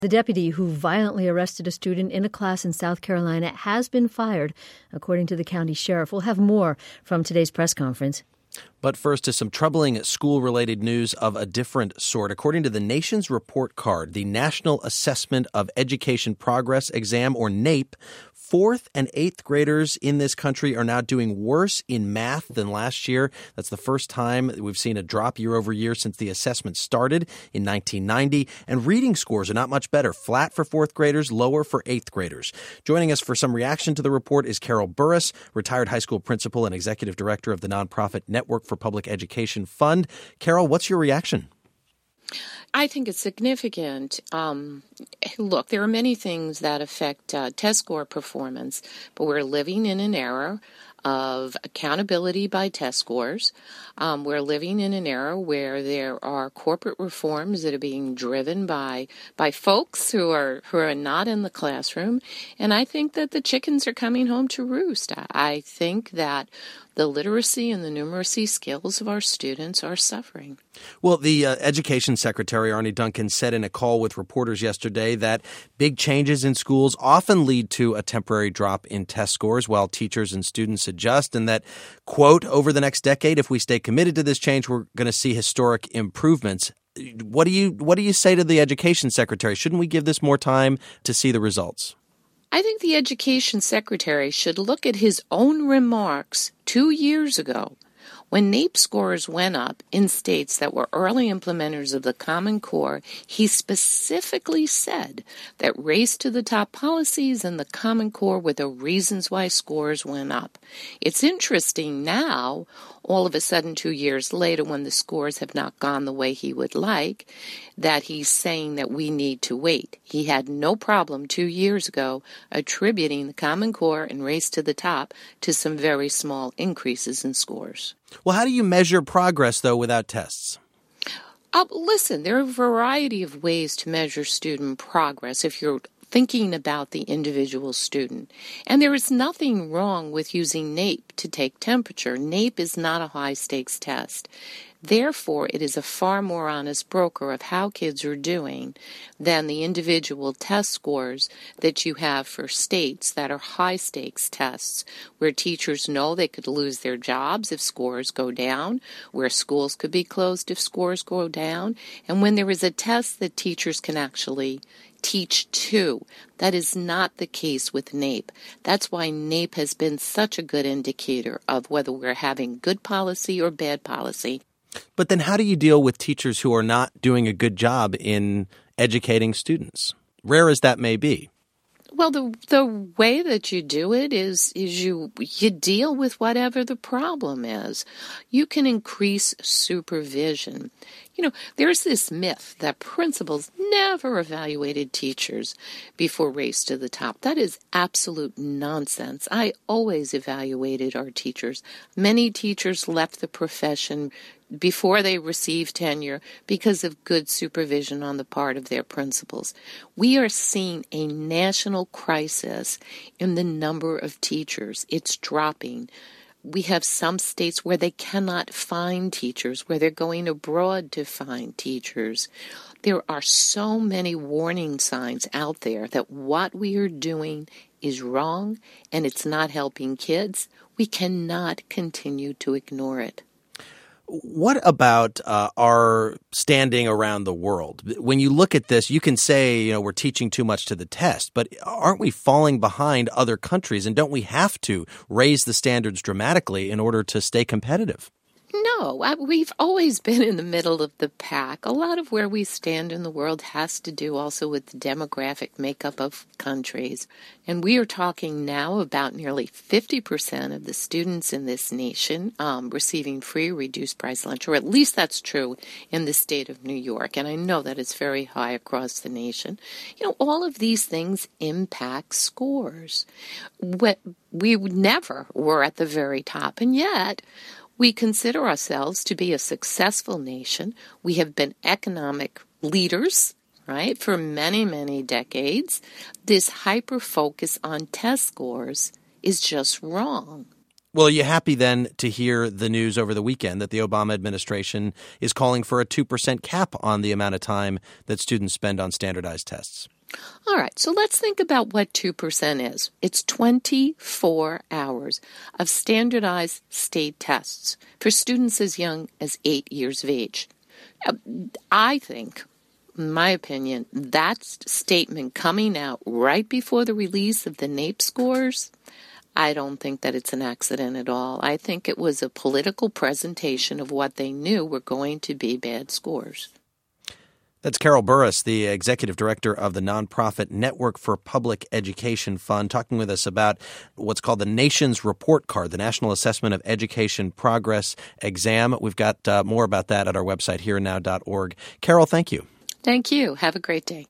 The deputy who violently arrested a student in a class in South Carolina has been fired, according to the county sheriff. We'll have more from today's press conference. But first to some troubling school-related news of a different sort. According to the nation's report card, the National Assessment of Education Progress Exam, or NAEP, 4th and 8th graders in this country are now doing worse in math than last year. That's the first time we've seen a drop year over year since the assessment started in 1990. And reading scores are not much better, flat for 4th graders, lower for 8th graders. Joining us for some reaction to the report is Carol Burris, retired high school principal and executive director of the nonprofit Network for Public Education Fund. Carol, what's your reaction? I think it's significant. Look, there are many things that affect test score performance, but we're living in an era of accountability by test scores. We're living in an era where there are corporate reforms that are being driven by folks who are not in the classroom, and I think that the chickens are coming home to roost. I think that the literacy and the numeracy skills of our students are suffering. Well, the Education Secretary, Arne Duncan, said in a call with reporters yesterday that big changes in schools often lead to a temporary drop in test scores while teachers and students adjust, and that, quote, over the next decade, if we stay committed to this change, we're going to see historic improvements. What do you say to the Education Secretary? Shouldn't we give this more time to see the results? I think the Education Secretary should look at his own remarks 2 years ago when NAEP scores went up in states that were early implementers of the Common Core. He specifically said that race to the top policies and the Common Core were the reasons why scores went up. It's interesting now, all of a sudden 2 years later, when the scores have not gone the way he would like, that he's saying that we need to wait. He had no problem 2 years ago attributing the Common Core and race to the top to some very small increases in scores. Well, how do you measure progress, though, without tests? Listen, there are a variety of ways to measure student progress if you're thinking about the individual student. And there is nothing wrong with using NAEP to take temperature. NAEP is not a high-stakes test. Therefore, it is a far more honest broker of how kids are doing than the individual test scores that you have for states that are high-stakes tests, where teachers know they could lose their jobs if scores go down, where schools could be closed if scores go down, and when there is a test that teachers can actually teach to. That is not the case with NAEP. That's why NAEP has been such a good indicator of whether we're having good policy or bad policy. But then how do you deal with teachers who are not doing a good job in educating students, rare as that may be? Well, the way that you do it is you deal with whatever the problem is. You can increase supervision. You know, there's this myth that principals never evaluated teachers before Race to the Top. That is absolute nonsense. I always evaluated our teachers. Many teachers left the profession before they received tenure because of good supervision on the part of their principals. We are seeing a national crisis in the number of teachers. It's dropping. We have some states where they cannot find teachers, where they're going abroad to find teachers. There are so many warning signs out there that what we are doing is wrong and it's not helping kids. We cannot continue to ignore it. What about our standing around the world? When you look at this, you can say, we're teaching too much to the test, but aren't we falling behind other countries? And don't we have to raise the standards dramatically in order to stay competitive? No, we've always been in the middle of the pack. A lot of where we stand in the world has to do also with the demographic makeup of countries. And we are talking now about nearly 50% of the students in this nation receiving free or reduced price lunch, or at least that's true in the state of New York. And I know that it's very high across the nation. All of these things impact scores. We never were at the very top, and yet we consider ourselves to be a successful nation. We have been economic leaders, right, for many, many decades. This hyper-focus on test scores is just wrong. Well, are you happy then to hear the news over the weekend that the Obama administration is calling for a 2% cap on the amount of time that students spend on standardized tests? All right, so let's think about what 2% is. It's 24 hours of standardized state tests for students as young as 8 years of age. I think, in my opinion, that statement coming out right before the release of the NAEP scores, I don't think that it's an accident at all. I think it was a political presentation of what they knew were going to be bad scores. That's Carol Burris, the executive director of the nonprofit Network for Public Education Fund, talking with us about what's called the Nation's Report Card, the National Assessment of Education Progress Exam. We've got more about that at our website, hereandnow.org. Carol, thank you. Thank you. Have a great day.